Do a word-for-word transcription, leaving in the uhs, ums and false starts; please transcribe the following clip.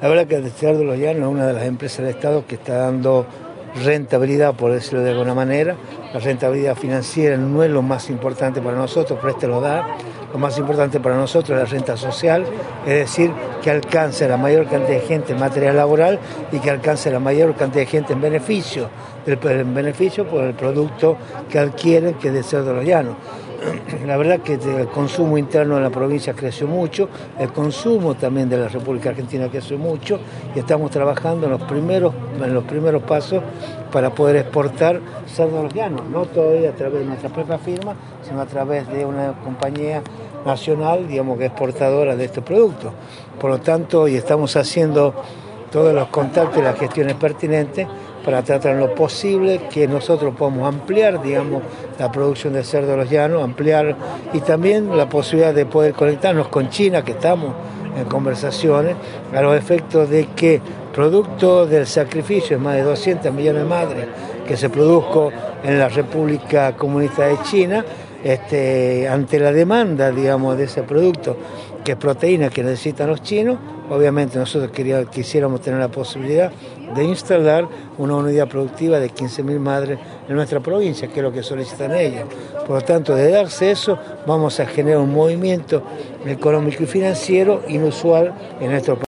La verdad que el Cerdo de los Llanos es una de las empresas del Estado que está dando rentabilidad, por decirlo de alguna manera. La rentabilidad financiera no es lo más importante para nosotros, pero este lo da. Lo más importante para nosotros es la renta social, es decir, que alcance a la mayor cantidad de gente en materia laboral y que alcance a la mayor cantidad de gente en beneficio, en beneficio por el producto que adquieren, que es del Cerdo de los Llanos. La verdad que el consumo interno de la provincia creció mucho, el consumo también de la República Argentina creció mucho y estamos trabajando en los primeros, en los primeros pasos para poder exportar Cerdo de los Llanos, no todavía a través de nuestra propia firma, sino a través de una compañía nacional, digamos que exportadora de este producto. Por lo tanto, y estamos haciendo todos los contactos y las gestiones pertinentes para tratar en lo posible que nosotros podamos ampliar, digamos, la producción de Cerdo de los Llanos, ampliar y también la posibilidad de poder conectarnos con China, que estamos en conversaciones, a los efectos de que producto del sacrificio de más de doscientos millones de madres que se produjo en la República Comunista de China, este, ante la demanda, digamos, de ese producto, que es proteína que necesitan los chinos, obviamente nosotros queríamos, quisiéramos tener la posibilidad de instalar una unidad productiva de quince mil madres en nuestra provincia, que es lo que solicitan ellos. Por lo tanto, de darse eso, vamos a generar un movimiento económico y financiero inusual en nuestro país.